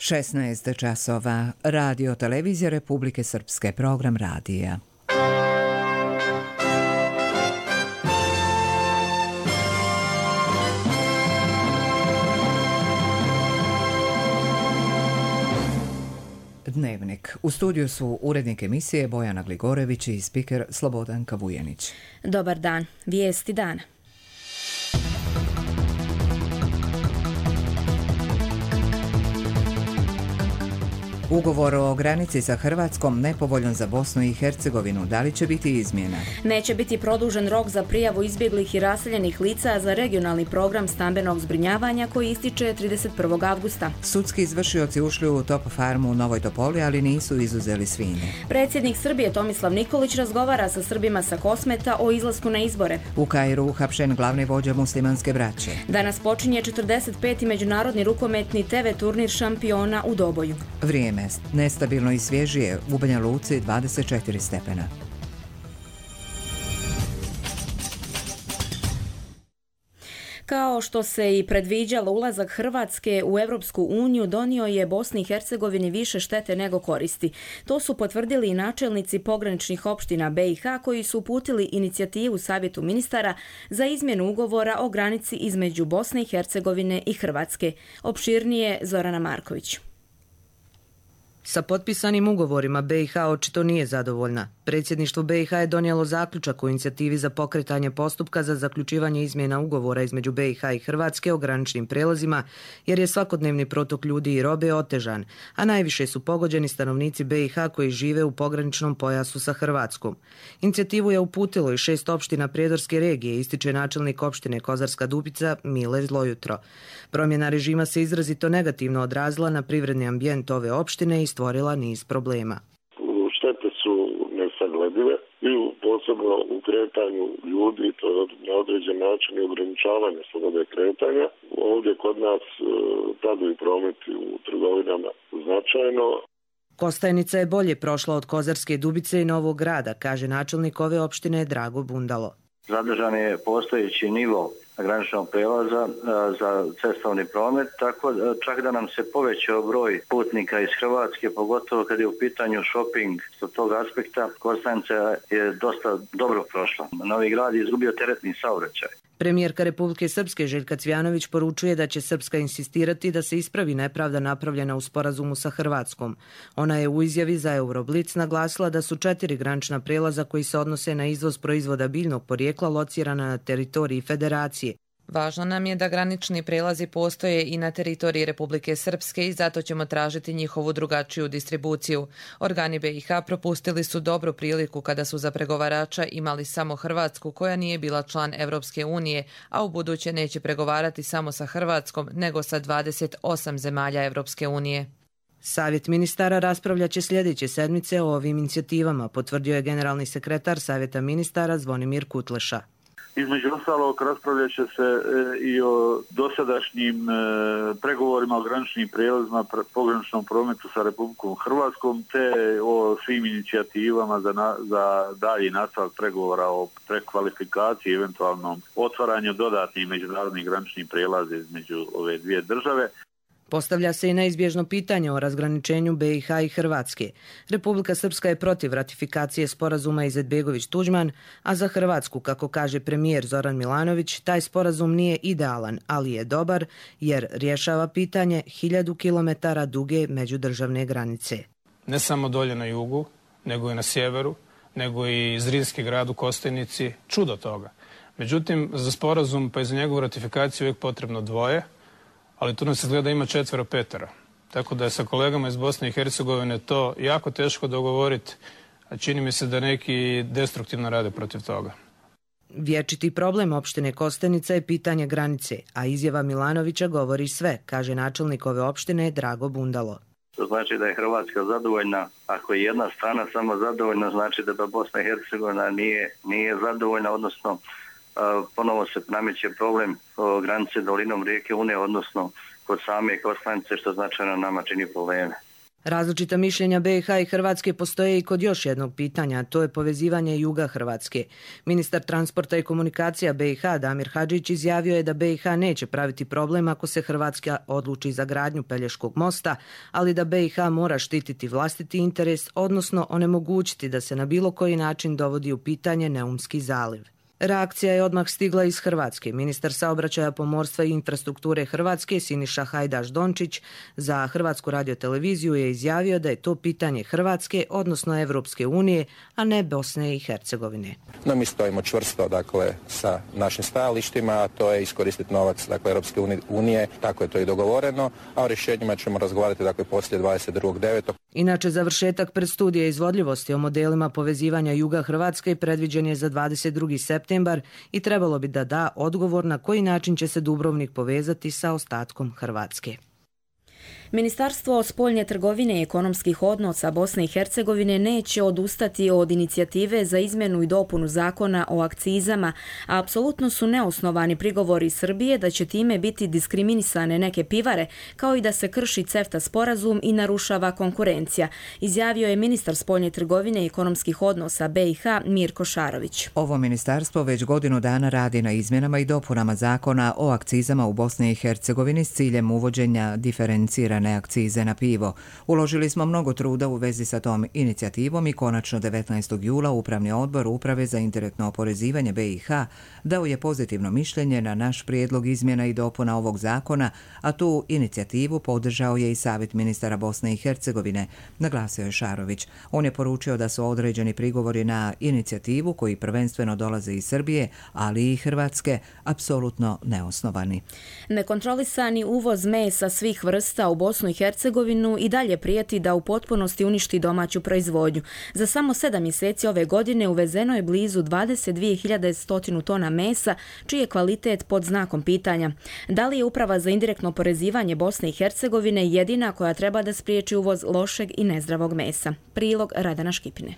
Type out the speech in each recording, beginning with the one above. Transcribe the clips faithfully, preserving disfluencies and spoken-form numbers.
šesnaest časova. Radio Televizija Republike Srpske, program radija. Dnevnik. U studiju su urednik emisije Bojana Gligorević i spiker Slobodanka Vujenić. Dobar dan. Vijesti dana. Ugovor o granici sa Hrvatskom nepovoljan za Bosnu i Hercegovinu. Da li će biti izmjena? Neće biti produžen rok za prijavu izbjeglih i raseljenih lica za regionalni program stambenog zbrinjavanja koji ističe trideset prvog avgusta. Sudski izvršioci ušli u Top farmu u Novoj Topoli, ali nisu izuzeli svinje. Predsjednik Srbije Tomislav Nikolić razgovara sa Srbima sa Kosmeta o izlasku na izbore. U Kairu uhapšen glavni vođa muslimanske braće. Danas počinje četrdeset peti međunarodni rukometni te ve turnir šampiona u Doboju. Vrijeme. Nestabilno i svježije, u Banja Luci dvadeset četiri stepena. Kao što se i predviđalo, ulazak Hrvatske u Europsku uniju donio je Bosni i Hercegovini više štete nego koristi. To su potvrdili i načelnici pograničnih opština be i ha koji su uputili inicijativu Savjetu ministara za izmjenu ugovora o granici između Bosne i Hercegovine i Hrvatske. Opširnije Zorana Marković. Sa potpisanim ugovorima be i ha očito nije zadovoljna. Predsjedništvo be i ha je donijelo zaključak o inicijativi za pokretanje postupka za zaključivanje izmjena ugovora između be i ha i Hrvatske o graničnim prelazima, jer je svakodnevni protok ljudi i robe otežan, a najviše su pogođeni stanovnici be i ha koji žive u pograničnom pojasu sa Hrvatskom. Inicijativu je uputilo i šest opština Prijedorske regije, ističe načelnik opštine Kozarska Dubica Mile Zlojutro. Promjena režima se izrazito negativno odrazila na privredni ambijent ove opštine i stvorila niz problema. Štete su nesagledive i posebno u kretanju ljudi, to je na određen način i ograničavanje slobode kretanja. Ovdje kod nas padaju i prometi u trgovinama značajno. Kostajnica je bolje prošla od Kozarske Dubice i Novog Grada, kaže načelnik ove opštine Drago Bundalo. Zadržan je postojeći nivo graničnog prelaza za cestovni promet, tako čak da nam se povećao broj putnika iz Hrvatske, pogotovo kad je u pitanju shopping. S tog aspekta Kostajnica je dosta dobro prošla. Novi Grad je izgubio teretni saobraćaj. Premijerka Republike Srpske Željka Cvjanović poručuje da će Srpska insistirati da se ispravi nepravda napravljena u sporazumu sa Hrvatskom. Ona je u izjavi za Euroblic naglasila da su četiri granična prelaza koji se odnose na izvoz proizvoda biljnog porijekla locirana na teritoriji Federacije. Važno nam je da granični prelazi postoje i na teritoriji Republike Srpske i zato ćemo tražiti njihovu drugačiju distribuciju. Organi be i ha propustili su dobru priliku kada su za pregovarača imali samo Hrvatsku koja nije bila član Evropske unije, a u buduće neće pregovarati samo sa Hrvatskom nego sa dvadeset osam zemalja Evropske unije. Savjet ministara raspravljaće sljedeće sedmice o ovim inicijativama, potvrdio je generalni sekretar Savjeta ministara Zvonimir Kutleša. Između ostalog raspravljat će se i o dosadašnjim pregovorima o graničnim prijelazima pograničnom prometu sa Republikom Hrvatskom te o svim inicijativama za, na, za dalji nastavak pregovora o prekvalifikaciji i eventualnom otvaranju dodatnih međunarodnih graničnih prijelaza između ove dvije države. Postavlja se i neizbježno pitanje o razgraničenju be i ha i Hrvatske. Republika Srpska je protiv ratifikacije sporazuma Izetbegović-Tuđman, a za Hrvatsku, kako kaže premijer Zoran Milanović, taj sporazum nije idealan, ali je dobar jer rješava pitanje hiljadu kilometara duge međudržavne granice. Ne samo dolje na jugu, nego i na sjeveru, nego i Zrinski grad u Kostajnici, čudo toga. Međutim, za sporazum pa i za njegovu ratifikaciju uvijek potrebno dvoje, ali tu nas izgleda da ima četvero petero. Tako da je sa kolegama iz Bosne i Hercegovine to jako teško dogovoriti, a čini mi se da neki destruktivno rade protiv toga. Vječiti problem opštine Kostajnica je pitanje granice, a izjava Milanovića govori sve, kaže načelnik ove opštine Drago Bundalo. To znači da je Hrvatska zadovoljna. Ako je jedna strana samo zadovoljna, znači da Bosna i Hercegovina nije, nije zadovoljna, odnosno ponovo se nameće problem o granice dolinom rijeke Une, odnosno kod same Kostajnice, što značajno nama čini probleme. Različita mišljenja B i H i Hrvatske postoje i kod još jednog pitanja, a to je povezivanje juga Hrvatske. Ministar transporta i komunikacija B i H Damir Hadžić izjavio je da B i H neće praviti problem ako se Hrvatska odluči za gradnju Pelješkog mosta, ali da B i H mora štititi vlastiti interes, odnosno onemogućiti da se na bilo koji način dovodi u pitanje Neumski zaliv. Reakcija je odmah stigla iz Hrvatske. Ministar saobraćaja, pomorstva i infrastrukture Hrvatske Siniša Hajdaš Dončić za Hrvatsku radioteleviziju je izjavio da je to pitanje Hrvatske, odnosno Evropske unije, a ne Bosne i Hercegovine. No, mi stojimo čvrsto, dakle, sa našim stajalištima, a to je iskoristiti novac, dakle, Europske unije, tako je to i dogovoreno, a o rješenjima ćemo razgovarati, dakle, poslije dvadeset drugog devetog Inače, završetak predstudije izvodljivosti o modelima povezivanja juga Hrvatske predviđen je za dvadeset drugi septembar i trebalo bi da da odgovor na koji način će se Dubrovnik povezati sa ostatkom Hrvatske. Ministarstvo spoljne trgovine i ekonomskih odnosa Bosne i Hercegovine neće odustati od inicijative za izmjenu i dopunu zakona o akcizama, a apsolutno su neosnovani prigovori Srbije da će time biti diskriminisane neke pivare, kao i da se krši CEFTA sporazum i narušava konkurencija, izjavio je ministar spoljne trgovine i ekonomskih odnosa B i H Mirko Šarović. Ovo ministarstvo već godinu dana radi na izmjenama i dopunama zakona o akcizama u Bosni i Hercegovini s ciljem uvođenja diferencirane akcize na pivo. Uložili smo mnogo truda u vezi sa tom inicijativom i konačno devetnaestog jula Upravni odbor Uprave za indirektno oporezivanje B i H dao je pozitivno mišljenje na naš prijedlog izmjena i dopuna ovog zakona, a tu inicijativu podržao je i Savjet ministara Bosne i Hercegovine, naglasio je Šarović. On je poručio da su određeni prigovori na inicijativu koji prvenstveno dolaze iz Srbije, ali i Hrvatske, apsolutno neosnovani. Nekontrolisani uvoz mesa svih vrsta u Bosnu i Hercegovinu i dalje prijeti da u potpunosti uništi domaću proizvodnju. Za samo sedam mjeseci ove godine uvezeno je blizu dvadeset dvije hiljade sto tona mesa, čiji je kvalitet pod znakom pitanja. Da li je Uprava za indirektno oporezivanje Bosne i Hercegovine jedina koja treba da spriječi uvoz lošeg i nezdravog mesa? Prilog Radana Škipine.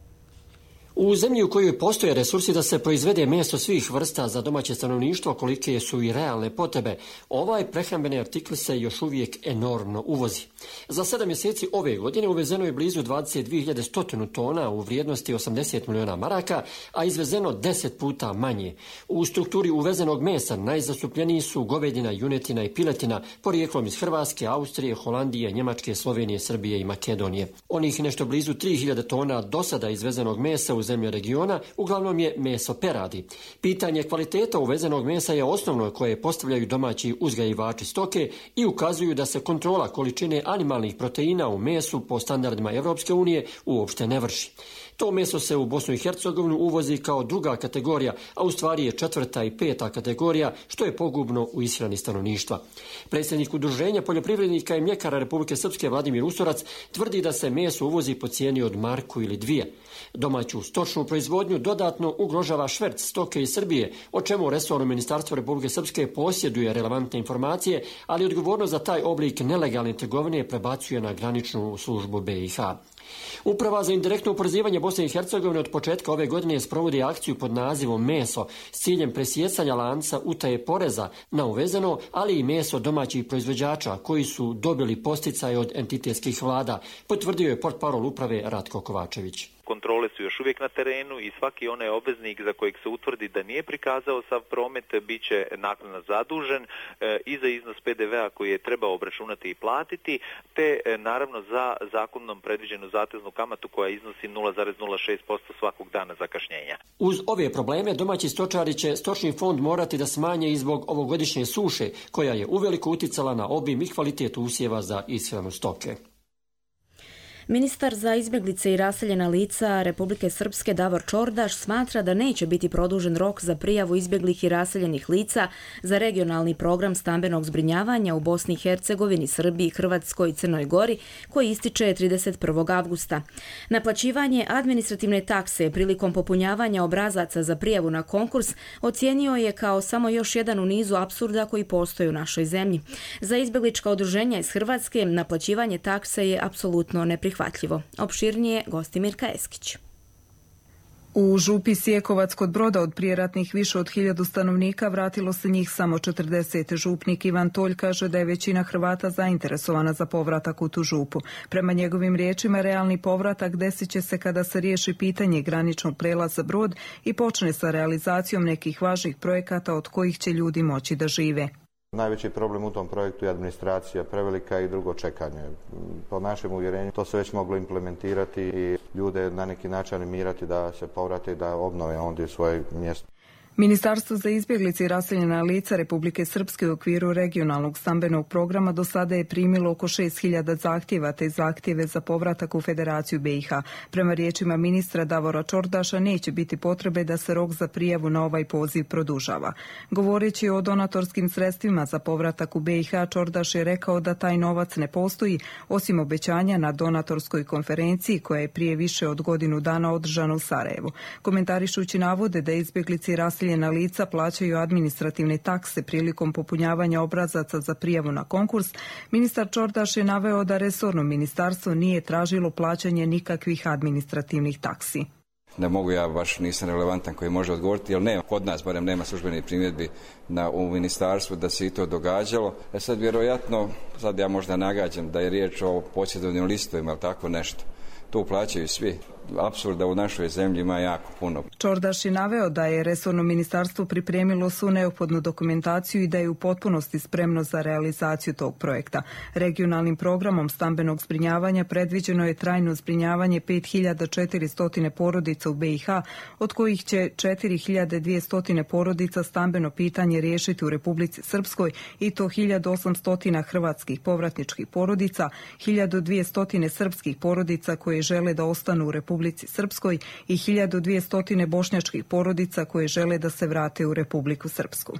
U zemlji u kojoj postoje resursi da se proizvede meso svih vrsta za domaće stanovništvo, kolike su i realne potrebe, ovaj prehrambeni artikl se još uvijek enormno uvozi. Za sedam mjeseci ove godine uvezeno je blizu dvadeset dvije hiljade sto tona u vrijednosti osamdeset milijuna maraka, a izvezeno deset puta manje. U strukturi uvezenog mesa najzastupljeniji su govedina, junetina i piletina, porijeklom iz Hrvatske, Austrije, Holandije, Njemačke, Slovenije, Srbije i Makedonije. Onih nešto blizu tri hiljade tona do sada izvezenog mesa u zemlje regiona uglavnom je meso peradi. Pitanje kvaliteta uvezenog mesa je osnovno koje postavljaju domaći uzgajivači stoke i ukazuju da se kontrola količine animalnih proteina u mesu po standardima Europske unije uopšte ne vrši. To meso se u Bosnu i Hercegovinu uvozi kao druga kategorija, a u stvari je četvrta i peta kategorija, što je pogubno u ishrani stanovništva. Predsjednik Udruženja poljoprivrednika i mljekara Republike Srpske Vladimir Usorac tvrdi da se meso uvozi po cijeni od marku ili dvije. Domaću stočnu proizvodnju dodatno ugrožava šverc stoke iz Srbije, o čemu resorno ministarstvo Republike Srpske posjeduje relevantne informacije, ali odgovornost za taj oblik nelegalne trgovine prebacuje na graničnu službu B i H. Uprava za indirektno oporezivanje Bosne i Hercegovine od početka ove godine sprovodi akciju pod nazivom Meso s ciljem presjecanja lanca utaje poreza na uvezeno, ali i meso domaćih proizvođača koji su dobili posticaje od entitetskih vlada, potvrdio je portparol uprave Ratko Kovačević. Kontrole su još uvijek na terenu i svaki onaj obveznik za kojeg se utvrdi da nije prikazao sav promet bit će naknadno zadužen e, i za iznos P D V-a koji je trebao obračunati i platiti, te e, naravno za zakonom predviđenu zateznu kamatu koja iznosi nula zarez nula šest posto svakog dana zakašnjenja. Uz ove probleme domaći stočari će stočni fond morati da smanje i zbog ovogodišnje suše koja je uveliko uticala na obim i kvalitet usjeva za ishranu stoke. Ministar za izbjeglice i raseljena lica Republike Srpske Davor Čordaš smatra da neće biti produžen rok za prijavu izbjeglih i raseljenih lica za regionalni program stambenog zbrinjavanja u Bosni i Hercegovini, Srbiji, Hrvatskoj i Crnoj Gori koji ističe trideset prvog avgusta. Naplaćivanje administrativne takse prilikom popunjavanja obrazaca za prijavu na konkurs ocijenio je kao samo još jedan u nizu apsurda koji postoji u našoj zemlji. Za izbjeglička udruženja iz Hrvatske naplaćivanje takse je apsolutno neprihvatljivo. Opširnije Gostimir Kaeskić. U župi Sjekovac kod Broda od prijeratnih više od hiljadu stanovnika vratilo se njih samo četrdeset. Župnik Ivan Tolj kaže da je većina Hrvata zainteresovana za povratak u tu župu. Prema njegovim riječima, realni povratak desit će se kada se riješi pitanje graničnog prelaza Brod i počne sa realizacijom nekih važnih projekata od kojih će ljudi moći da žive. Najveći problem u tom projektu je administracija prevelika i drugo čekanje. Po našem uvjerenju to se već moglo implementirati i ljude na neki način animirati da se povrate i da obnove ondje svoje mjesto. Ministarstvo za izbjeglice i raseljena lica Republike Srpske u okviru regionalnog stambenog programa do sada je primilo oko šest hiljada zahtjeva te zahtjeve za povratak u Federaciju B i H. Prema riječima ministra Davora Čordaša neće biti potrebe da se rok za prijavu na ovaj poziv produžava. Govoreći o donatorskim sredstvima za povratak u B i H, Čordaš je rekao da taj novac ne postoji osim obećanja na donatorskoj konferenciji koja je prije više od godinu dana održana u Sarajevu. Komentarišući navode da izbjeglice i raseljena lica plaćaju administrativne takse prilikom popunjavanja obrazaca za prijavu na konkurs, ministar Čordaš je naveo da resorno ministarstvo nije tražilo plaćanje nikakvih administrativnih taksi. Ne mogu, ja baš nisam relevantan koji može odgovoriti, jer nema, kod nas barem nema službenih primjedbi na, u ministarstvu da se i to događalo. E sad vjerojatno, sad ja možda nagađam da je riječ o posjedovnim listovima ili tako nešto. To plaćaju svi. Apsurda u našoj zemlji ima jako puno. Čordaš je naveo da je resorno ministarstvo pripremilo svu neophodnu dokumentaciju i da je u potpunosti spremno za realizaciju tog projekta. Regionalnim programom stambenog zbrinjavanja predviđeno je trajno zbrinjavanje pet hiljada četiristo porodica u B i H, od kojih će četiri hiljade dvjesto porodica stambeno pitanje riješiti u Republici Srpskoj i to hiljadu osamsto hrvatskih povratničkih porodica, hiljadu dvjesto srpskih porodica koje žele da ostanu u Republici Republici Srpskoj i hiljadu dvjesto bošnjačkih porodica koje žele da se vrate u Republiku Srpsku.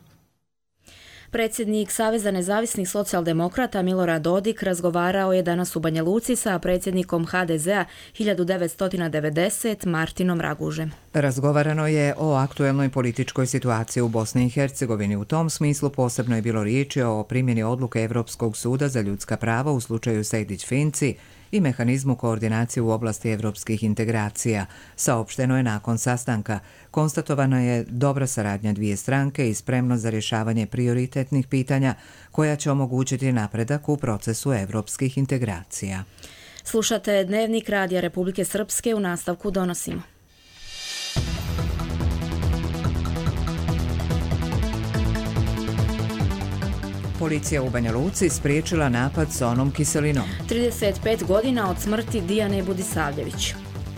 Predsjednik Saveza nezavisnih socijaldemokrata Milorad Dodik razgovarao je danas u Banja Luci sa predsjednikom H D Z-a hiljadu devetsto devedeset Martinom Ragužem. Razgovarano je o aktuelnoj političkoj situaciji u Bosni i Hercegovini. U tom smislu posebno je bilo riječi o primjeni odluke Europskog suda za ljudska prava u slučaju Sejdić-Finci i mehanizmu koordinacije u oblasti evropskih integracija. Saopšteno je nakon sastanka. Konstatovana je dobra saradnja dvije stranke i spremnost za rješavanje prioritetnih pitanja koja će omogućiti napredak u procesu evropskih integracija. Slušate Dnevnik Radija Republike Srpske, u nastavku donosimo. Policija u Banja Luci spriječila napad s onom kiselinom. trideset pet godina od smrti Dijane Budisavljević.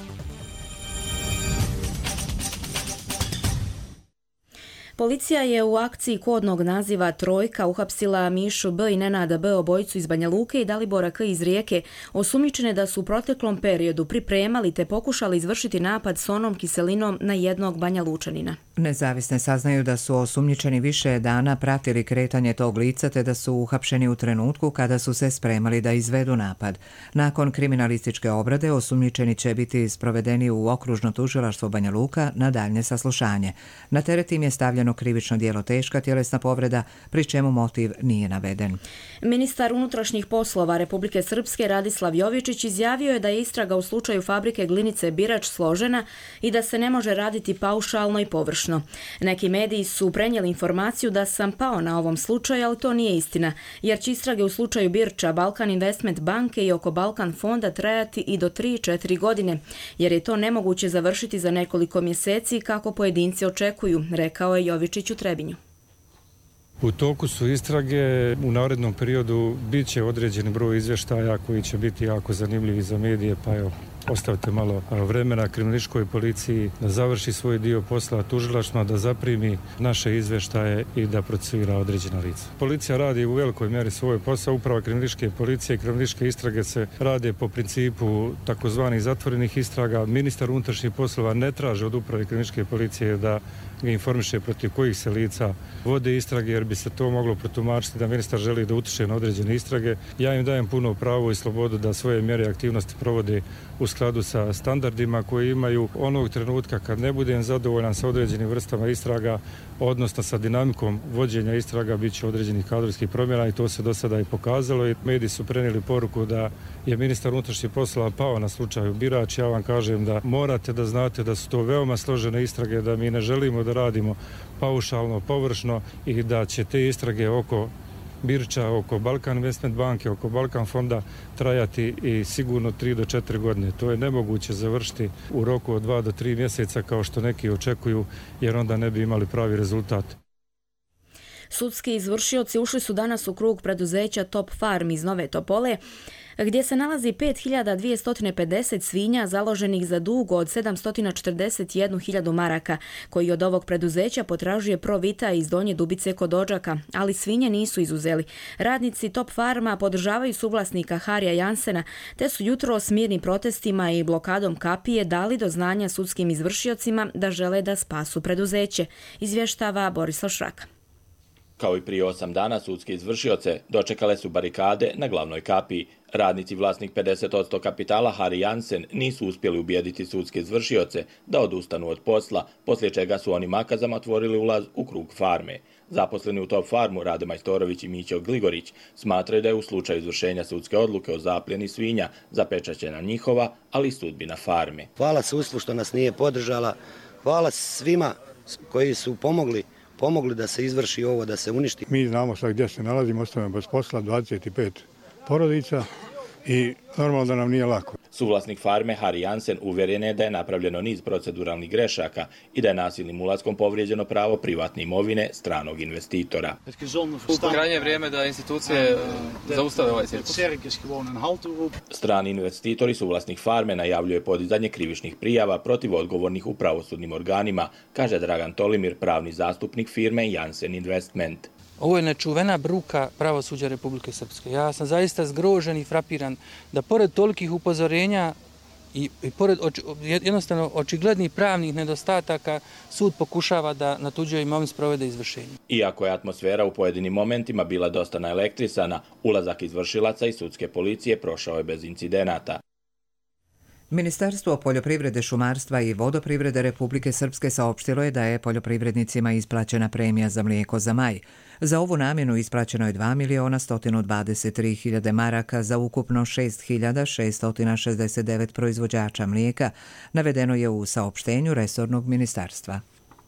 Policija je u akciji kodnog naziva Trojka uhapsila Mišu B i Nenada B, obojicu iz Banja Luke, i Dalibora K iz Rijeke, osumnjičene da su u proteklom periodu pripremali te pokušali izvršiti napad s onom kiselinom na jednog Banja Lučanina. Nezavisne saznaju da su osumnjičeni više dana pratili kretanje tog lica te da su uhapšeni u trenutku kada su se spremali da izvedu napad. Nakon kriminalističke obrade osumnjičeni će biti sprovedeni u okružno tužilaštvo Banja Luka na daljnje saslušanje. Na teret im je stavljeno krivično djelo teška tjelesna povreda, pri čemu motiv nije naveden. Ministar unutrašnjih poslova Republike Srpske Radislav Jovičić izjavio je da je istraga u slučaju fabrike glinice Birač složena i da se ne može raditi paušalno i površno. Neki mediji su prenijeli informaciju da sam pao na ovom slučaju, ali to nije istina, jer će istrage u slučaju Birča, Balkan Investment banke i oko Balkan fonda trajati i do tri do četiri godine, jer je to nemoguće završiti za nekoliko mjeseci kako pojedinci očekuju, rekao je Jovičić u Trebinju. U toku su istrage, u narednom periodu bit će određeni broj izvještaja koji će biti jako zanimljivi za medije, pa evo, ostavite malo vremena kriminalističkoj policiji da završi svoj dio posla, tužilaštvima da zaprimi naše izvještaje i da procesuira određena lica. Policija radi u velikoj mjeri svoj posao, uprava kriminalističke policije i kriminalističke istrage se rade po principu takozvanih zatvorenih istraga. Ministar unutrašnjih poslova ne traži od uprave kriminalističke policije da ga informiše protiv kojih se lica vode istrage, jer bi se to moglo protumačiti da ministar želi da utiče na određene istrage. Ja im dajem puno pravo i slobodu da svoje mjere i aktivnosti provode u skladu sa standardima koji imaju. Onog trenutka kad ne budem zadovoljan sa određenim vrstama istraga, odnosno sa dinamikom vođenja istraga, bit će određenih kadrovskih promjena i to se do sada i pokazalo. I mediji su prenijeli poruku da je ministar unutrašnjih poslova pao na slučaju Birač. Ja vam kažem da morate da znate da su to veoma složene istrage, da mi ne želimo da radimo paušalno, površno i da će te istrage oko Birča, oko Balkan Investment banke, oko Balkan fonda trajati i sigurno tri do četiri godine. To je nemoguće završiti u roku od dva do tri mjeseca kao što neki očekuju, jer onda ne bi imali pravi rezultat. Sudski izvršioci ušli su danas u krug preduzeća Top Farm iz Nove Topole, gdje se nalazi pet hiljada dvjesto pedeset svinja založenih za dug od sedamsto četrdeset jednu hiljadu maraka, koji od ovog preduzeća potražuje Provita iz Donje Dubice kod Odžaka, ali svinje nisu izuzeli. Radnici Top Farma podržavaju suvlasnika Harija Jansena, te su jutro s mirnim protestima i blokadom kapije dali do znanja sudskim izvršiocima da žele da spasu preduzeće, izvještava Borislav Šraka. Kao i prije osam dana, sudske izvršioce dočekale su barikade na glavnoj kapiji. Radnici vlasnik pedeset posto kapitala Harij Jansen nisu uspjeli ubijediti sudske izvršioce da odustanu od posla, poslije čega su oni makazama otvorili ulaz u krug farme. Zaposleni u Top Farmu Rade Majstorović i Mićo Gligorić smatraju da je u slučaju izvršenja sudske odluke o zapljeni svinja zapečaćena njihova, ali i sudbina farme. Hvala sudstvu što nas nije podržala, hvala svima koji su pomogli pomogli da se izvrši ovo, da se uništi. Mi znamo sad gdje se nalazimo, ostavljamo bez posla dvadeset pet porodica i normalno da nam nije lako. Suvlasnik farme Harij Jansen uvjeren je da je napravljeno niz proceduralnih grešaka i da je nasilnim ulaskom povrijeđeno pravo privatne imovine stranog investitora. Krajnje vrijeme da institucije zaustave ovaj cirkus. Strani investitori suvlasnik farme najavljuje podizanje krivičnih prijava protiv odgovornih u pravosudnim organima, kaže Dragan Tolimir, pravni zastupnik firme Jansen Investment. Ovo je nečuvena bruka pravosuđa Republike Srpske. Ja sam zaista zgrožen i frapiran da pored tolikih upozorenja i, i pored oči, jednostavno očiglednih pravnih nedostataka sud pokušava da na tuđoj imovini sprovede izvršenje. Iako je atmosfera u pojedinim momentima bila dosta naelektrisana, ulazak izvršilaca i sudske policije prošao je bez incidenata. Ministarstvo poljoprivrede, šumarstva i vodoprivrede Republike Srpske saopštilo je da je poljoprivrednicima isplaćena premija za mlijeko za maj. Za ovu namjenu isplaćeno je dva miliona sto dvadeset tri hiljade maraka za ukupno šest hiljada šesto šezdeset devet proizvođača mlijeka, navedeno je u saopštenju resornog ministarstva.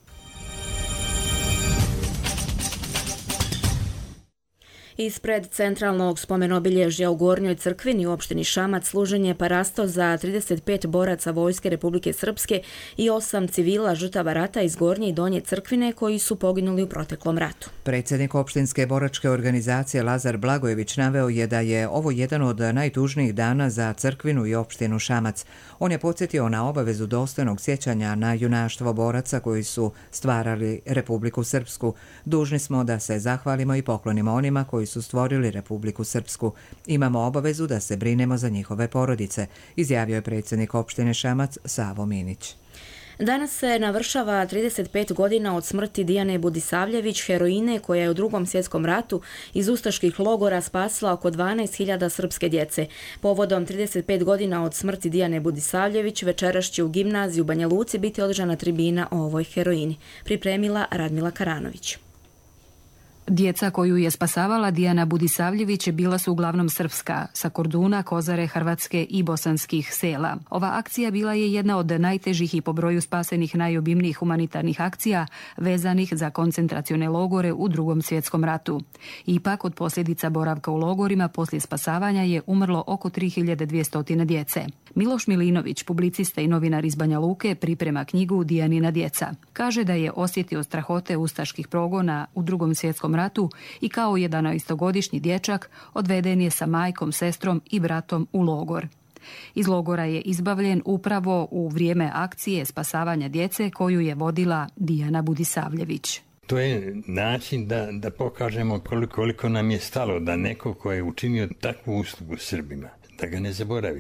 Ispred centralnog spomenobilježja u Gornjoj Crkvini u opštini Šamac služen je parasto za trideset pet boraca Vojske Republike Srpske i osam civila žrtava rata iz Gornje i Donje Crkvine koji su poginuli u proteklom ratu. Predsjednik opštinske boračke organizacije Lazar Blagojević naveo je da je ovo jedan od najtužnijih dana za Crkvinu i opštinu Šamac. On je podsjetio na obavezu dostojnog sjećanja na junaštvo boraca koji su stvarali Republiku Srpsku. Dužni smo da se zahvalimo i poklonimo onima koji su stvorili Republiku Srpsku. Imamo obavezu da se brinemo za njihove porodice, izjavio je predsjednik opštine Šamac Savo Minić. Danas se navršava trideset pet godina od smrti Dijane Budisavljević, heroine koja je u Drugom svjetskom ratu iz ustaških logora spasila oko dvanaest hiljada srpske djece. Povodom trideset pet godina od smrti Dijane Budisavljević večeras će u gimnaziji u Banja Luci biti održana tribina o ovoj heroini. Pripremila Radmila Karanović. Djeca koju je spasavala Dijana Budisavljević bila su uglavnom srpska, sa Korduna, Kozare, Hrvatske i bosanskih sela. Ova akcija bila je jedna od najtežih i po broju spasenih najobimnijih humanitarnih akcija vezanih za koncentracione logore u Drugom svjetskom ratu. Ipak od posljedica boravka u logorima poslije spasavanja je umrlo oko tri hiljade dvjesto djece. Miloš Milinović, publicista i novinar iz Banja Luke, priprema knjigu Dijanina djeca. Kaže da je osjetio strahote ustaških progona u Drugom svjetskom ratu i kao jedanaestogodišnji dječak odveden je sa majkom, sestrom i bratom u logor. Iz logora je izbavljen upravo u vrijeme akcije spasavanja djece koju je vodila Dijana Budisavljević. To je način da, da pokažemo koliko, koliko nam je stalo da neko ko je učinio takvu uslugu Srbima, da ga ne zaboravimo.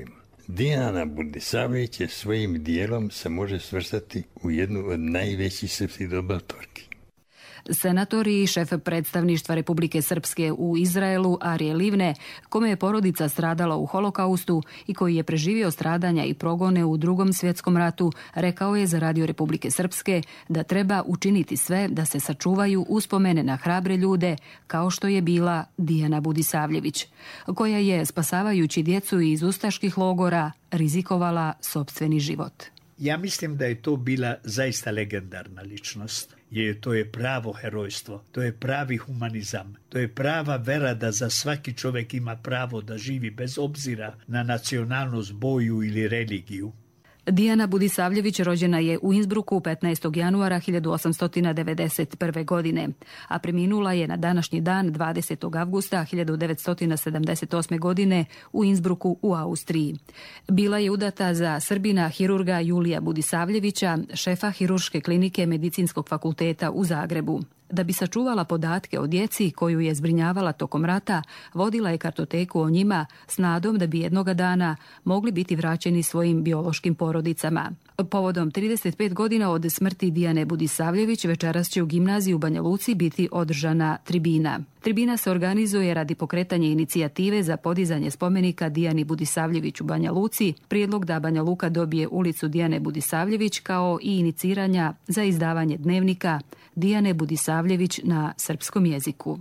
Dijana Budisavljević je svojim dijelom se može svrstati u jednu od najvećih srpskih dobrotorki. Senator i šef predstavništva Republike Srpske u Izraelu Arije Livne, kome je porodica stradala u holokaustu i koji je preživio stradanja i progone u Drugom svjetskom ratu, rekao je za Radio Republike Srpske da treba učiniti sve da se sačuvaju uspomene na hrabre ljude kao što je bila Dijana Budisavljević, koja je, spasavajući djecu iz ustaških logora, rizikovala sopstveni život. Ja mislim da je to bila zaista legendarna ličnost, jer to je pravo herojstvo, to je pravi humanizam, to je prava vera da za svaki čovjek ima pravo da živi bez obzira na nacionalnost, boju ili religiju. Dijana Budisavljević rođena je u Innsbrucku petnaestog januara hiljadu osamsto devedeset prve. godine, a preminula je na današnji dan dvadesetog avgusta hiljadu devetsto sedamdeset osme. godine u Innsbrucku u Austriji. Bila je udata za Srbina hirurga Julija Budisavljevića, šefa hirurške klinike Medicinskog fakulteta u Zagrebu. Da bi sačuvala podatke o djeci koju je zbrinjavala tokom rata, vodila je kartoteku o njima s nadom da bi jednoga dana mogli biti vraćeni svojim biološkim porodicama. Povodom trideset pet godina od smrti Dijane Budisavljević večeras će u gimnaziji u Banja Luci biti održana tribina. Tribina se organizuje radi pokretanja inicijative za podizanje spomenika Dijani Budisavljević u Banja Luci, prijedlog da Banja Luka dobije ulicu Dijane Budisavljević, kao i iniciranja za izdavanje dnevnika Dijane Budisavljević na srpskom jeziku.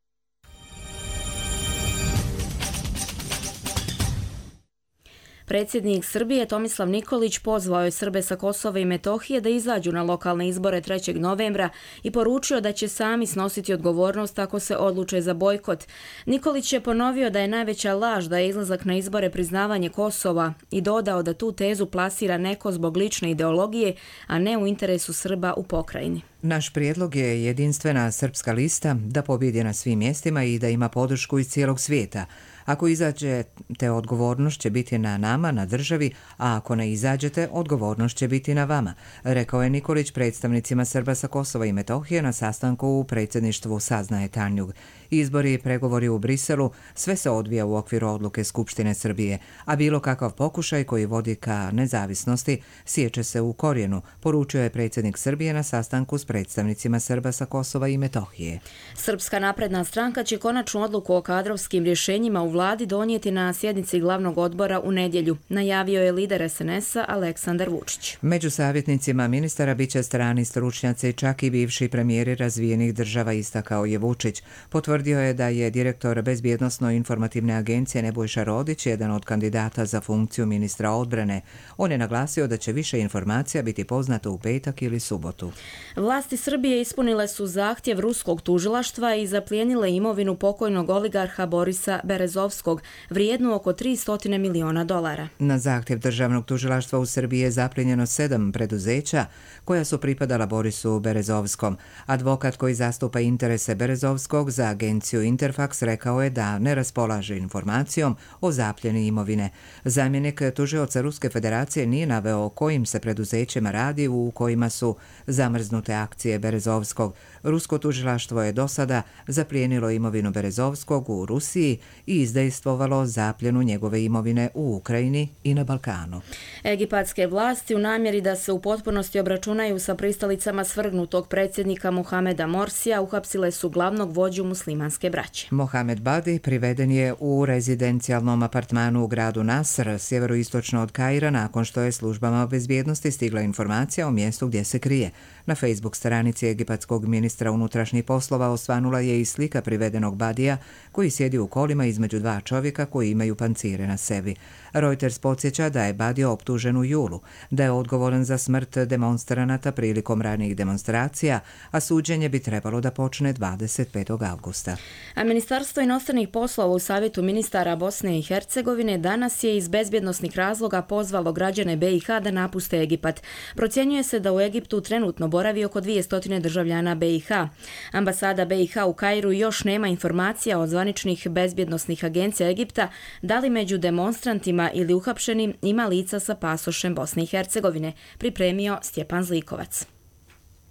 Predsjednik Srbije Tomislav Nikolić pozvao je Srbe sa Kosova i Metohije da izađu na lokalne izbore trećeg novembra i poručio da će sami snositi odgovornost ako se odluče za bojkot. Nikolić je ponovio da je najveća laž da je izlazak na izbore priznavanje Kosova i dodao da tu tezu plasira neko zbog lične ideologije, a ne u interesu Srba u pokrajini. Naš prijedlog je jedinstvena srpska lista da pobjedi na svim mjestima i da ima podršku iz cijelog svijeta. Ako izađete, odgovornost će biti na nama, na državi, a ako ne izađete, odgovornost će biti na vama, rekao je Nikolić predstavnicima Srba sa Kosova i Metohije na sastanku u predsjedništvu, saznaje Tanjug. Izbori i pregovori u Briselu, sve se odvija u okviru odluke Skupštine Srbije, a bilo kakav pokušaj koji vodi ka nezavisnosti sječe se u korijenu, poručio je predsjednik Srbije na sastanku s predstavnicima Srba sa Kosova i Metohije. Srpska napredna stranka će konačnu odluku o kadrovskim rješenjima u vladi donijeti na sjednici glavnog odbora u nedjelju, najavio je lider es en es-a Aleksandar Vučić. Među savjetnicima ministara biće strani stručnjaci, čak i bivši premijeri razvijenih država, istakao je Vučić. Potvrdio je da je direktor Bezbjednosno-informativne agencije Nebojša Rodić jedan od kandidata za funkciju ministra odbrane. On je naglasio da će više informacija biti poznato u petak ili subotu. Vlasti Srbije ispunile su zahtjev ruskog tužilaštva i zaplijenile imovinu pokojnog oligarha Borisa Berezovskog, vrijednu oko tristo miliona dolara. Na zahtjev državnog tužilaštva u Srbiji je zaplijenjeno sedam preduzeća koja su pripadala Borisu Berezovskom. Advokat koji zastupa interese Berezovskog za agenciju Interfax rekao je da ne raspolaže informacijom o zapljeni imovine. Zamjenik tužioca Ruske federacije nije naveo o kojim se preduzećima radi u kojima su zamrznute akcije Berezovskog. Rusko tužilaštvo je do sada zaplijenilo imovinu Berezovskog u Rusiji i izdejstvovalo zapljenu njegove imovine u Ukrajini i na Balkanu. Egipatske vlasti u namjeri da se u potpunosti obračunaju sa pristalicama svrgnutog predsjednika Mohameda Morsija uhapsile su glavnog vođu muslimanske braće. Mohamed Badi priveden je u rezidencijalnom apartmanu u gradu Nasr, sjeveroistočno od Kaira, nakon što je službama bezbjednosti stigla informacija o mjestu gdje se krije. Na Facebook stranici egipatskog ministra unutrašnjih poslova osvanula je i slika privedenog Badija koji sjedi u kolima između dva čovjeka koji imaju pancire na sebi. Reuters podsjeća da je Badio optužen u julu, da je odgovoran za smrt demonstranata prilikom ranijih demonstracija, a suđenje bi trebalo da počne dvadeset petog avgusta. A Ministarstvo inostranih poslova u Savjetu ministara Bosne i Hercegovine danas je iz bezbjednosnih razloga pozvalo građane be i ha da napuste Egipat. Procjenjuje se da u Egiptu trenutno boravi oko dvjesto državljana be i ha. Ambasada be i ha u Kairu još nema informacija od zvaničnih bezbjednosnih agencija Egipta da li među demonstrantima ili uhapšenim ima lica sa pasošem Bosne i Hercegovine, pripremio Stjepan Zlikovac.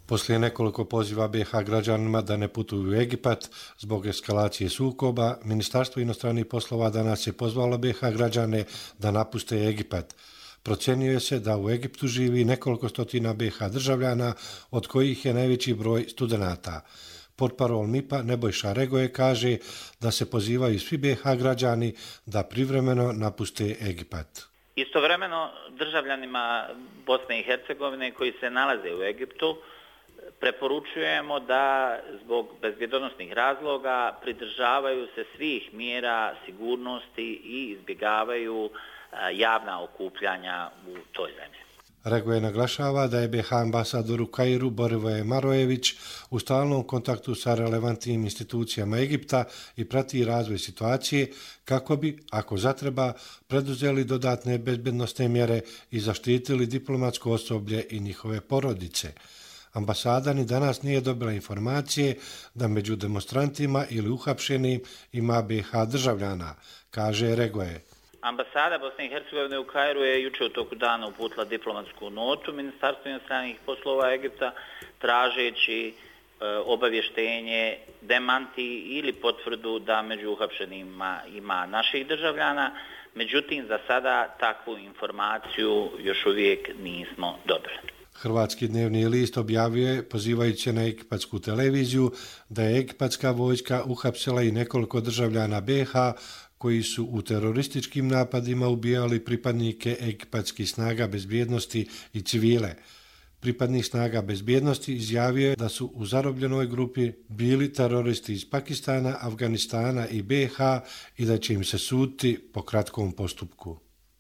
Poslije nekoliko poziva B H građanima da ne putuju u Egipat zbog eskalacije sukoba, Ministarstvo inostranih poslova danas je pozvalo B H građane da napuste Egipat. Procjenjuje se da u Egiptu živi nekoliko stotina B H državljana, od kojih je najveći broj studenata. Portparol M I P-a Nebojša Regoje kaže da se pozivaju svi B H građani da privremeno napuste Egipat. Istovremeno državljanima Bosne i Hercegovine koji se nalaze u Egiptu preporučujemo da zbog bezbjednosnih razloga pridržavaju se svih mjera sigurnosti i izbjegavaju javna okupljanja u toj zemlji. Regoje naglašava da je B H ambasador u Kairu Borivoje Marojević u stalnom kontaktu sa relevantnim institucijama Egipta i prati razvoj situacije kako bi, ako zatreba, preduzeli dodatne bezbednosne mjere i zaštitili diplomatsko osoblje i njihove porodice. Ambasada ni danas nije dobila informacije da među demonstrantima ili uhapšenim ima B H državljana, kaže Regoje. Ambasada Bosne i Hercegovine u Kairu je jučer u toku dana uputila diplomatsku notu Ministarstvu inostranih poslova Egipta tražeći e, obavještenje, demanti ili potvrdu da među uhapšenima ima naših državljana. Međutim, za sada takvu informaciju još uvijek nismo dobili. Hrvatski dnevni list objavio je, pozivajući na egipatsku televiziju, da je egipatska vojska uhapsila i nekoliko državljana B H koji su u terorističkim napadima ubijali pripadnike egipatskih snaga bezbjednosti i civile. Pripadnik snaga bezbjednosti izjavio je da su u zarobljenoj grupi bili teroristi iz Pakistana, Afganistana i B H i da će im se suditi po kratkom postupku.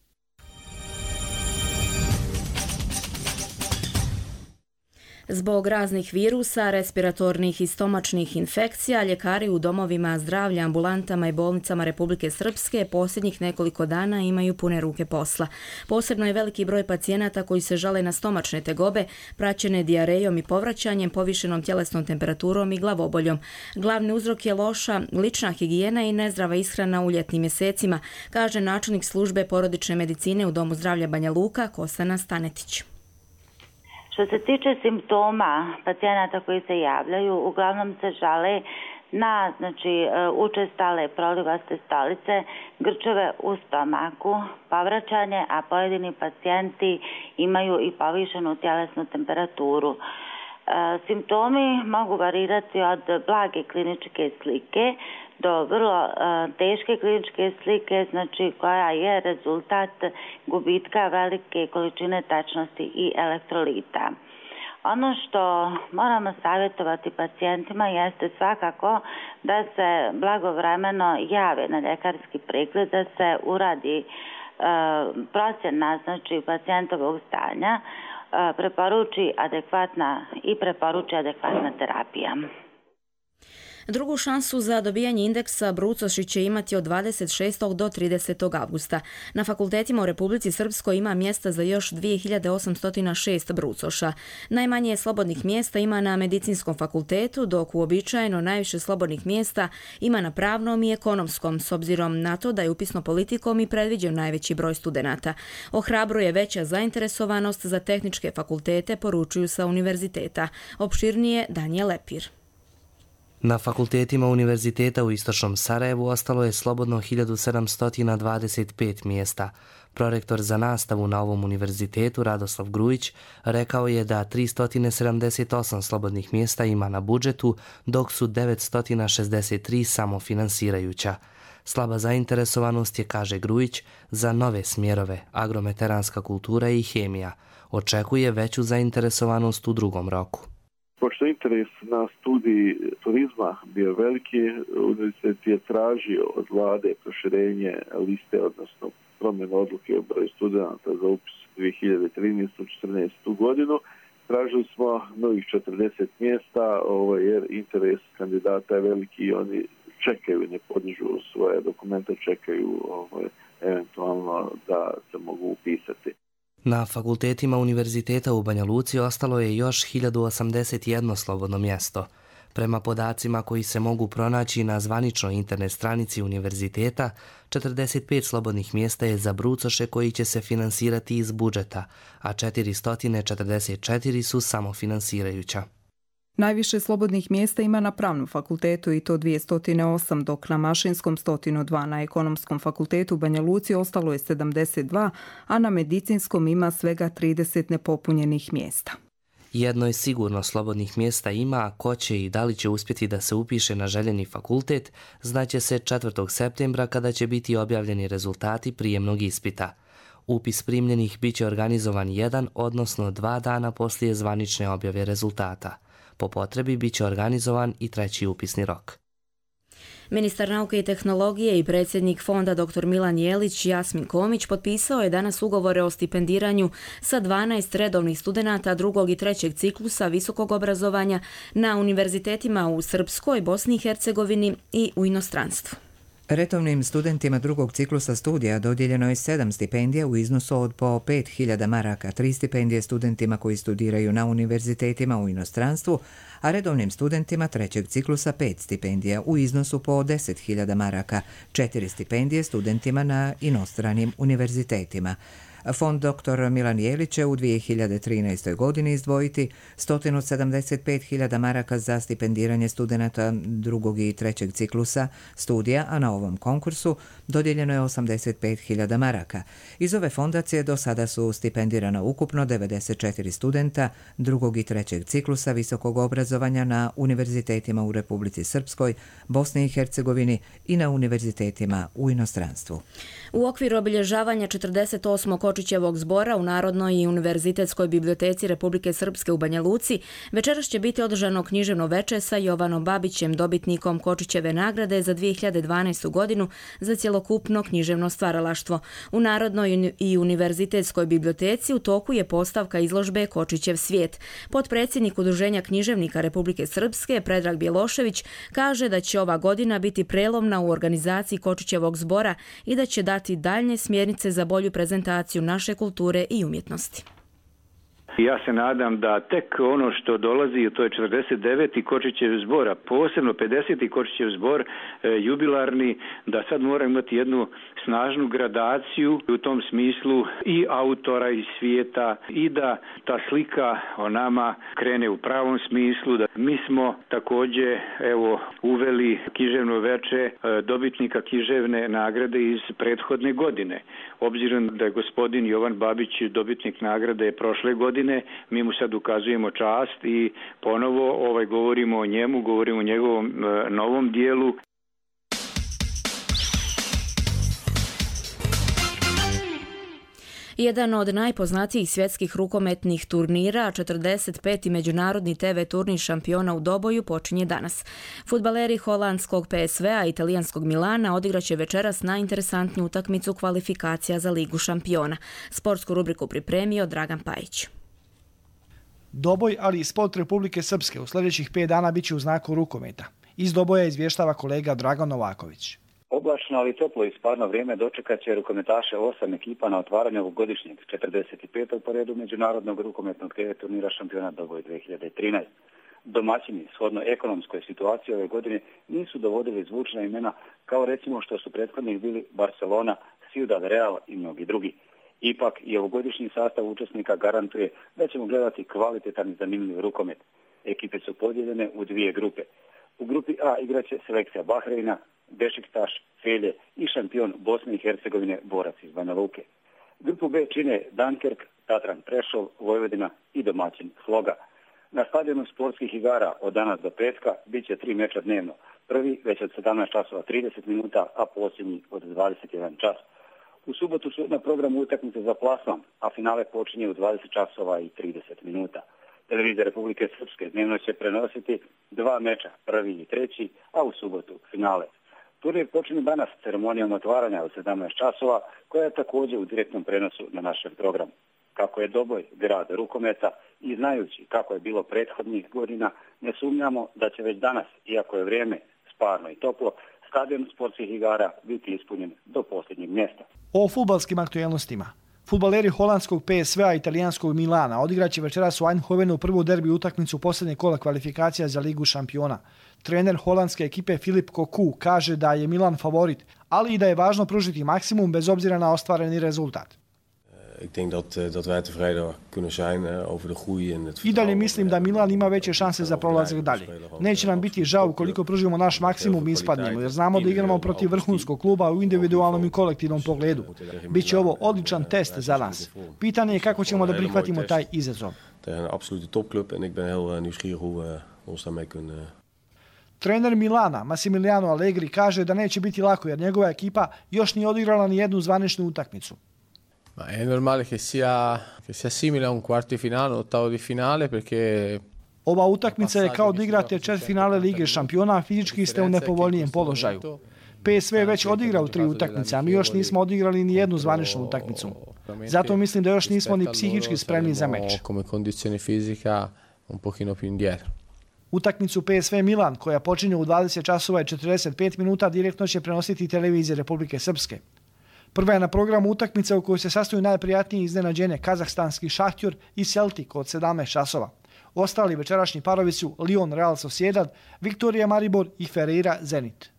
Zbog raznih virusa, respiratornih i stomačnih infekcija, ljekari u domovima zdravlja, ambulantama i bolnicama Republike Srpske posljednjih nekoliko dana imaju pune ruke posla. Posebno je veliki broj pacijenata koji se žale na stomačne tegobe, praćene dijarejom i povraćanjem, povišenom tjelesnom temperaturom i glavoboljom. Glavni uzrok je loša lična higijena i nezdrava ishrana u ljetnim mjesecima, kaže načelnik službe porodične medicine u Domu zdravlja Banja Luka Kostana Stanetić. Što se tiče simptoma pacijenata koji se javljaju, uglavnom se žale na znači, učestale prolivaste stolice, grčeve u stomaku, povraćanje, a pojedini pacijenti imaju i povišenu tjelesnu temperaturu. E, simptomi mogu varirati od blage kliničke slike do vrlo e, teške kliničke slike, znači koja je rezultat gubitka velike količine tečnosti i elektrolita. Ono što moramo savjetovati pacijentima jeste svakako da se blagovremeno jave na ljekarski pregled, da se uradi e, procjena znači pacijentovog stanja, e, preporuči adekvatna i preporuči adekvatna terapija. Drugu šansu za dobijanje indeksa brucoši će imati od dvadeset šestog do tridesetog avgusta. Na fakultetima u Republici Srpskoj ima mjesta za još dvije hiljade osamsto šest brucoša. Najmanje slobodnih mjesta ima na Medicinskom fakultetu, dok uobičajeno najviše slobodnih mjesta ima na Pravnom i Ekonomskom, s obzirom na to da je upisno politikom i predviđen najveći broj studenata. Ohrabruje veća zainteresovanost za tehničke fakultete, poručuju sa univerziteta. Opširnije Danijel Lepir. Na fakultetima Univerziteta u Istočnom Sarajevu ostalo je slobodno hiljadu sedamsto dvadeset pet mjesta. Prorektor za nastavu na ovom univerzitetu Radoslav Grujić rekao je da tristo sedamdeset osam slobodnih mjesta ima na budžetu, dok su devetsto šezdeset tri samofinansirajuća. Slaba zainteresovanost je, kaže Grujić, za nove smjerove, agrometeranska kultura i hemija. Očekuje veću zainteresovanost u drugom roku. Pošto interes na studiji turizma bio veliki, univerzitet je tražio od vlade proširenje liste, odnosno promjenu odluke o broju studenta za upis dvije hiljade trinaestu četrnaestu godinu. Tražili smo novih četrdeset mjesta, ovo, jer interes kandidata je veliki i oni čekaju, ne podižu svoje dokumente, čekaju ovo, eventualno da se mogu upisati. Na fakultetima Univerziteta u Banja Luci ostalo je još hiljadu osamdeset jedno slobodno mjesto. Prema podacima koji se mogu pronaći na zvaničnoj internet stranici univerziteta, četrdeset pet slobodnih mjesta je za brucoše koji će se finansirati iz budžeta, a četiristo četrdeset četiri su samofinansirajuća. Najviše slobodnih mjesta ima na Pravnom fakultetu i to dvjesto osam, dok na Mašinskom sto dva, na Ekonomskom fakultetu u Banja Luci ostalo je sedamdeset dva, a na Medicinskom ima svega trideset nepopunjenih mjesta. Jedno je sigurno, slobodnih mjesta ima, a ko će i da li će uspjeti da se upiše na željeni fakultet, znaće se četvrtog septembra kada će biti objavljeni rezultati prijemnog ispita. Upis primljenih bit će organizovan jedan, odnosno dva dana poslije zvanične objave rezultata. Po potrebi bit će organizovan i treći upisni rok. Ministar nauke i tehnologije i predsjednik fonda dr Milan Jelić Jasmin Komić potpisao je danas ugovore o stipendiranju sa dvanaest redovnih studenata drugog i trećeg ciklusa visokog obrazovanja na univerzitetima u Srpskoj, Bosni i Hercegovini i u inostranstvu. Redovnim studentima drugog ciklusa studija dodijeljeno je sedam stipendija u iznosu od po pet hiljada maraka, tri stipendije studentima koji studiraju na univerzitetima u inostranstvu, a redovnim studentima trećeg ciklusa pet stipendija u iznosu po deset hiljada maraka, četiri stipendije studentima na inostranim univerzitetima. Fond dr Milan Jelić će u dvije hiljade trinaestoj. godini izdvojiti sto sedamdeset pet hiljada maraka za stipendiranje studenata drugog i trećeg ciklusa studija, a na ovom konkursu dodijeljeno je osamdeset pet hiljada maraka. Iz ove fondacije do sada su stipendirana ukupno devedeset četiri studenta drugog i trećeg ciklusa visokog obrazovanja na univerzitetima u Republici Srpskoj, Bosni i Hercegovini i na univerzitetima u inostranstvu. U okviru obilježavanja četrdeset osmog Kočićevog zbora u Narodnoj i univerzitetskoj biblioteci Republike Srpske u Banja Luci večeras će biti održano književno veče sa Jovanom Babićem, dobitnikom Kočićeve nagrade za dvije hiljade dvanaestu. godinu za cjelokupno književno stvaralaštvo. U Narodnoj i univerzitetskoj biblioteci u toku je postavka izložbe Kočićev svijet. Potpredsjednik Udruženja književnika Republike Srpske Predrag Bjelošević kaže da će ova godina biti prelomna u organizaciji Kočićevog zbora i da će dati daljnje smjernice za bolju prezentaciju naše kulture i umjetnosti. Ja se nadam da tek ono što dolazi, to je četrdeset deveti Kočićev zbor, a posebno pedeseti Kočićev zbor, e, jubilarni, da sad mora imati jednu snažnu gradaciju u tom smislu i autora iz svijeta i da ta slika o nama krene u pravom smislu. Da mi smo također evo uveli književno veče e, dobitnika književne nagrade iz prethodne godine. Obzirom da je gospodin Jovan Babić dobitnik nagrade prošle godine, mi mu sad ukazujemo čast i ponovo ovaj, govorimo o njemu, govorimo o njegovom e, novom dijelu. Jedan od najpoznatijih svjetskih rukometnih turnira, četrdeset peti međunarodni te ve turnir šampiona u Doboju, počinje danas. Fudbaleri holandskog pe es ve a i italijanskog Milana odigraće večeras najinteresantniju utakmicu kvalifikacija za Ligu šampiona. Sportsku rubriku pripremio Dragan Pajić. Doboj, ali i sport Republike Srpske u sljedećih pet dana biće u znaku rukometa. Iz Doboja izvještava kolega Dragan Novaković. Oblačno, ali toplo i sparno vrijeme dočekat će rukometaše osam ekipa na otvaranju ovogodišnjeg četrdeset petog po redu međunarodnog rukometnog te ve turnira šampiona Doboj dvije hiljade trinaeste. Domaćini, shodno ekonomskoj situaciji ove godine, nisu dovodili zvučna imena kao recimo što su prethodnih bili Barcelona, Ciudad Real i mnogi drugi. Ipak i ovogodišnji sastav učesnika garantuje da ćemo gledati kvalitetan i zanimljiv rukomet. Ekipe su podijeljene u dvije grupe. U grupi A igraće selekcija Bahreina, Bešiktaš, Felje i šampion Bosne i Hercegovine Borac iz Banja Luke. Grupu B čine Dunkerk, Tatran Prešov, Vojvodina i domaćin Sloga. Na stadionu sportskih igara od danas do petka bit će tri meča dnevno. Prvi već od sedamnaest časova trideset minuta, a posljednji od dvadeset jedan čas. U subotu su na programu utakmice za plasman, a finale počinje u dvadeset časova i trideset minuta. Televizija Republike Srpske dnevno će prenositi dva meča, prvi i treći, a u subotu finale. Turnir počinje danas ceremonijom otvaranja od sedamnaest časova, koja je također u direktnom prenosu na našem programu. Kako je Doboj grad rukometa i znajući kako je bilo prethodnih godina, ne sumnjamo da će već danas, iako je vrijeme sparno i toplo, stadion sportskih igara biti ispunjen do posljednjeg mjesta. O fudbalskim aktualnostima. Fudbaleri holandskog P S V-a i italijanskog Milana odigraće večeras u Eindhovenu prvu derbi utakmicu posljednje kola kvalifikacija za Ligu šampiona. Trener holandske ekipe Filip Cocu kaže da je Milan favorit, ali i da je važno pružiti maksimum bez obzira na ostvareni rezultat. I dalje mislim da Milan ima veće šanse za prolazak dalje. Neće nam biti žao ukoliko pružimo naš maksimum i ispadnemo, jer znamo da igramo protiv vrhunskog kluba u individualnom i kolektivnom pogledu. Biće ovo odličan test za nas. Pitanje je kako ćemo da prihvatimo taj izazov. Trener Milana, Massimiliano Allegri, kaže da neće biti lako jer njegova ekipa još nije odigrala ni jednu zvaničnu utakmicu. Ma è normale che sia, che sia simile a un quarto di finale, ottavo di finale, perché... Ova utakmica je kao da igrate četvrtfinale Lige šampiona, fizički ste u nepovoljnijem položaju. P S V je već odigrao tri utakmice, a mi još nismo odigrali ni jednu zvaničnu utakmicu. Zato mislim da još nismo ni psihički spremni za meč. Come condizione fisica un pochino più indietro. Utakmicu P S V Milan, koja počinje u dvadeset časova i četrdeset pet minuta, direktno će prenositi televizije Republike Srpske. Prva je na programu utakmica u kojoj se sastoju najprijatnije iznenađenje kazahstanski Šahtjor i Celtic od sedamnaest časova. Ostali večerašnji parovi su Lyon Real Sociedad, Viktorija Maribor i Ferreira Zenit.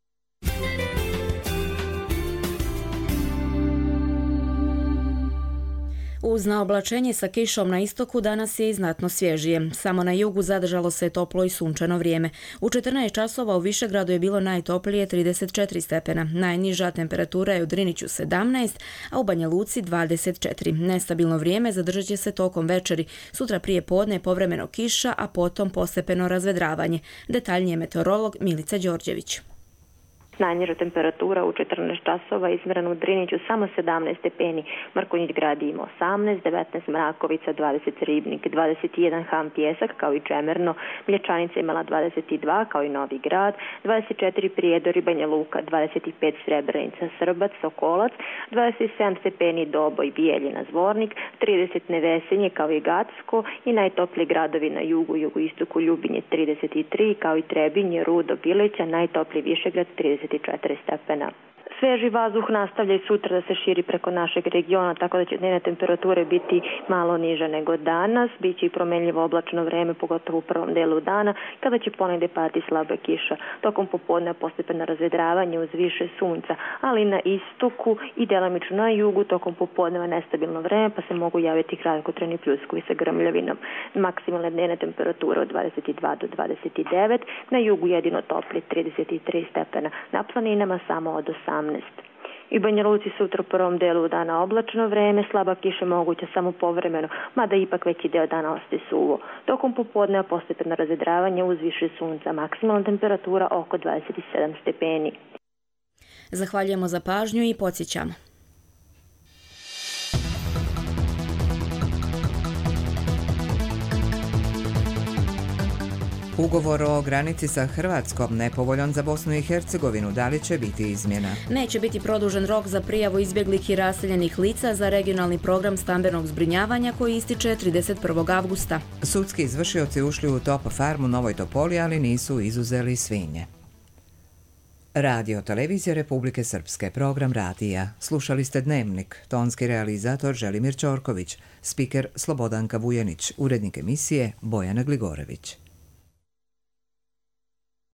Uz naoblačenje sa kišom na istoku danas je i znatno svježije. Samo na jugu zadržalo se toplo i sunčano vrijeme. U četrnaest časova u Višegradu je bilo najtoplije trideset četiri stepena. Najniža temperatura je u Driniću sedamnaest, a u Banja Luci dvadeset četiri. Nestabilno vrijeme zadržat će se tokom večeri. Sutra prije podne povremeno kiša, a potom postepeno razvedravanje. Detaljnije meteorolog Milica Đorđević. Najniža temperatura u četrnaest časova izmjerena u Driniću samo sedamnaest stepeni. Markonjić grad ima osamnaest, devetnaest Mrakovica, dvadeset Ribnik, dvadeset jedan Ham Pjesak kao i Čemerno, Mlječanica imala dvadeset dva kao i Novi grad, dvadeset četiri Prijedor i Banja Luka, dvadeset pet Srebrenica, Srbac, Sokolac, dvadeset sedam stepeni Doboj, Bijeljina, Zvornik, trideset Nevesenje kao i Gacko i najtopliji gradovi na jugu, jugoistoku Ljubinje trideset tri kao i Trebinje, Rudo, Bileća, najtopliji Višegrad trideset četiri stepena. Sveži vazduh nastavlja i sutra da se širi preko našeg regiona, tako da će dnevne temperature biti malo niže nego danas. Biće i promenljivo oblačno vreme, pogotovo u prvom delu dana, kada će ponegde padati slaba kiša. Tokom popodne postepeno razvedravanje uz više sunca, ali na istoku i delimično na jugu tokom popodneva nestabilno vreme, pa se mogu javiti kratkotrajni pljuskovi sa grmljavinom. Maksimalne dnevne temperature od dvadeset dva do dvadeset devet, na jugu jedino topli trideset tri stepena, na planinama samo od osamnaest. I Banja Luci sutra u prvom delu dana oblačno vreme, slaba kiša moguća samo povremeno, mada ipak veći deo dana ostaje suvo. Tokom popodneva postepeno razvedravanje uz više sunca, maksimalna temperatura oko dvadeset sedam stepeni. Zahvaljujemo za pažnju i podsjećamo. Ugovor o granici sa Hrvatskom nepovoljan za Bosnu i Hercegovinu, da li će biti izmjena? Neće biti produžen rok za prijavu izbjeglih i raseljenih lica za regionalni program stambenog zbrinjavanja koji ističe trideset prvog avgusta. Sudski izvršioci ušli u Top farmu Novoj Topoli, ali nisu izuzeli svinje. Radio Televizija Republike Srpske, program radija. Slušali ste Dnevnik, tonski realizator Želimir Ćorković, spiker Slobodanka Vujanić, urednik emisije Bojana Gligorević.